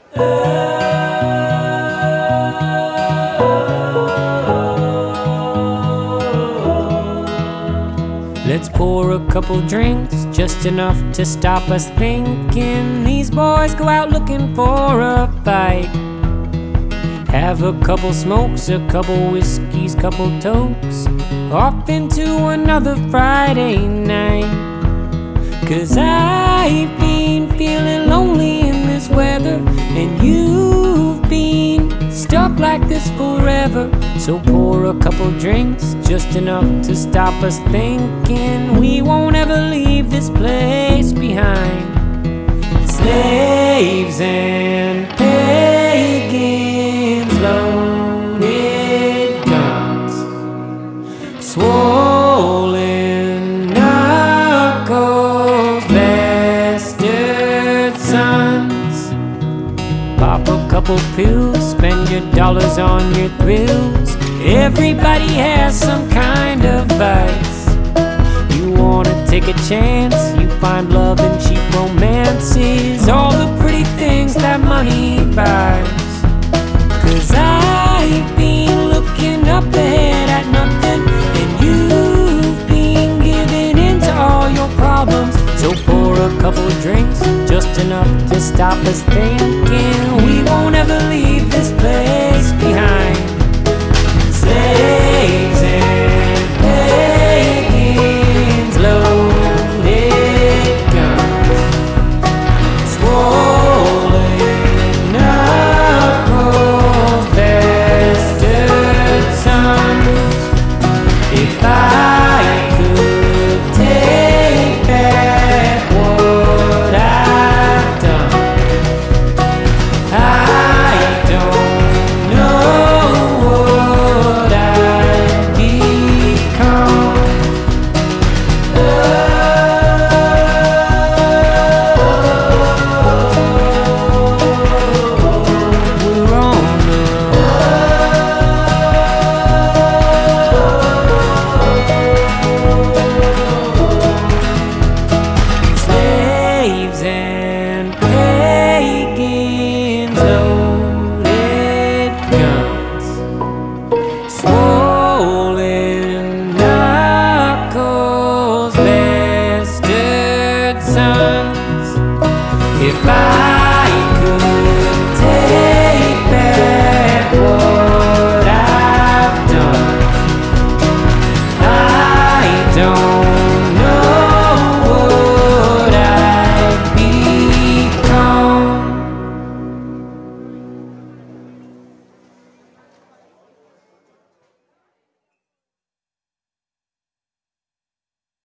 Let's pour a couple drinks, just enough to stop us thinking. These boys go out looking for a fight. Have a couple smokes, a couple whiskeys, couple tokes, off into another Friday night. 'Cause I've been feeling lonely in this weather, and you've been stuck like this forever. So pour a couple drinks, just enough to stop us thinking we won't ever leave this place behind. Slaves and pagans, loaded guns, swollen knuckles, bastard sons. Pop a couple pills, spend your dollars on your thrills. Everybody has some kind of vice. You wanna take a chance, you find love in cheap romances, all the pretty things that money buys. 'Cause I've been looking up ahead at nothing, and you've been giving in to all your problems. So pour a couple drinks, just enough to stop us thinking we won't ever leave this place behind. Slaves and pagans, loaded guns, swollen knuckles, bastard sons. If I could take back what I've done, I don't know what I'd become. We're on the slaves and pagans, loaded guns, swollen knuckles, bastard sons. If I